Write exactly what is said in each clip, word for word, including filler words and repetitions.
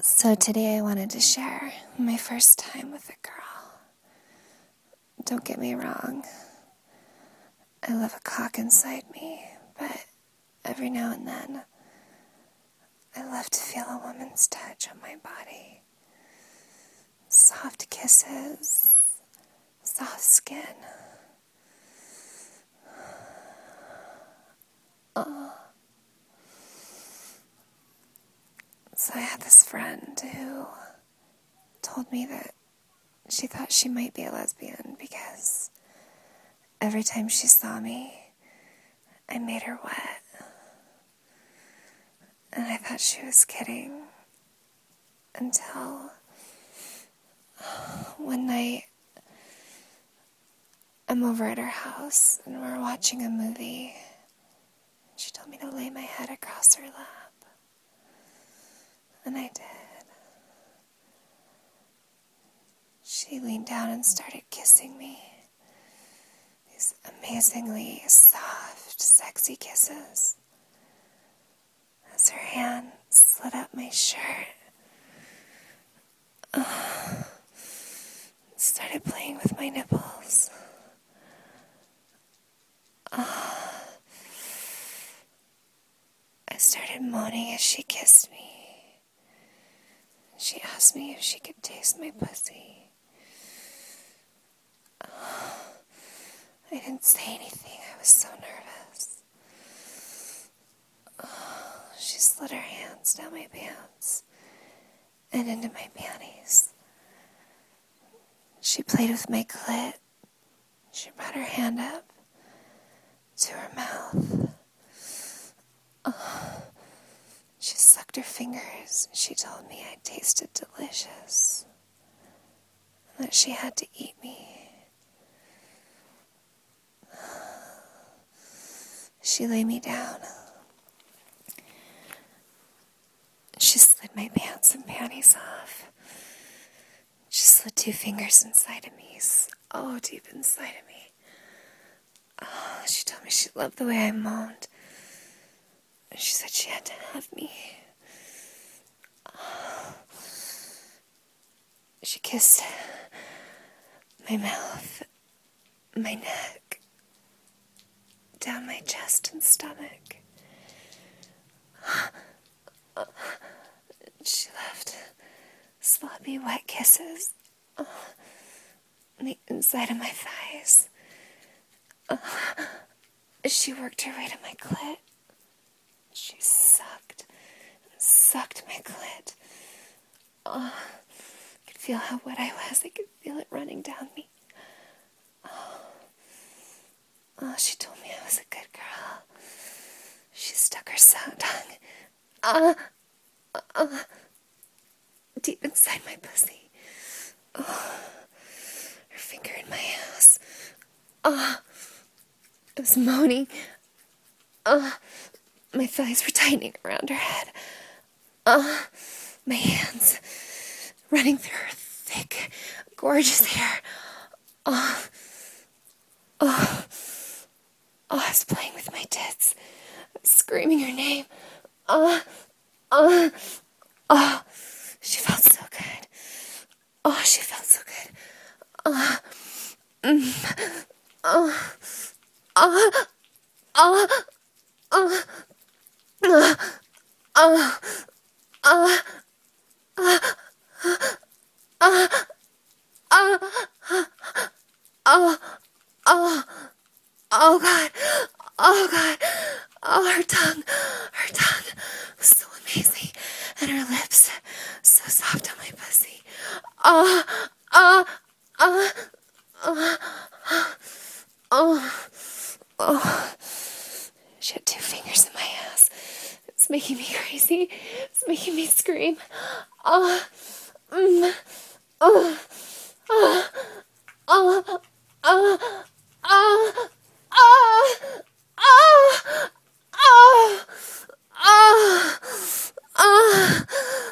So today I wanted to share my first time with a girl. Don't get me wrong. I love a cock inside me, but every now and then I love to feel a woman's touch on my body. Soft kisses, soft skin. Oh. So I had this friend who told me that she thought she might be a lesbian because every time she saw me, I made her wet. And I thought she was kidding until one night I'm over at her house and we're watching a movie. She told me to lay my head across her lap. And I did. She leaned down and started kissing me. These amazingly soft, sexy kisses. As her hand slid up my shirt, uh, started playing with my nipples. Uh, I started moaning as she kissed me. She asked me if she could taste my pussy. Uh, I didn't say anything. I was so nervous. Uh, she slid her hands down my pants and into my panties. She played with my clit. She brought her hand up to her mouth. Uh, she sucked her fingers. She told me I tasted delicious. And that she had to eat me. She laid me down. She slid my pants and panties off. She slid two fingers inside of me, oh, deep inside of me. Oh, she told me she loved the way I moaned. She said she had to have me. Oh. She kissed my mouth, my neck, down my chest and stomach. She left sloppy, wet kisses on the inside of my thighs. She worked her way to my clit. She sucked and sucked my clit. Oh, I could feel how wet I was. I could feel it running down me. Oh, oh she told me I was a good girl. She stuck her sound tongue uh, uh, deep inside my pussy. Oh, her finger in my ass. Oh, I was moaning. Oh, my thighs were tightening around her head. Uh, my hands running through her thick, gorgeous hair. Oh, oh, oh, I was playing with my tits, screaming her name. Uh, uh, oh, she felt so good. Oh, she felt so good. Uh, mm, oh, oh, oh, oh. Uh, uh, uh, uh, uh, uh, uh, uh, oh God, oh God, oh her tongue, her tongue was so amazing, and her lips so soft on my pussy. Oh, oh, oh, oh, oh, oh. She had two fingers in my ass. It's making me crazy. It's making me scream. Oh, mm, oh, oh, oh, oh, oh, oh, oh, oh, oh, oh,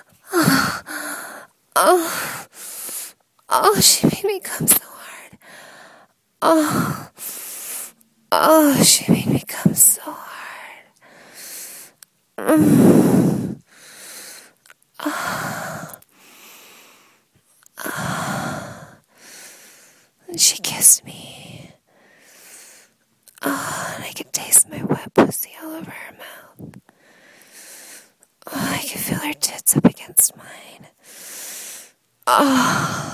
oh, oh, she made me come so hard. Oh, oh, she made me come so hard. Mm. Oh. And she kissed me. Oh, and I could taste my wet pussy all over her mouth. Oh, I could feel her tits up against mine. Oh.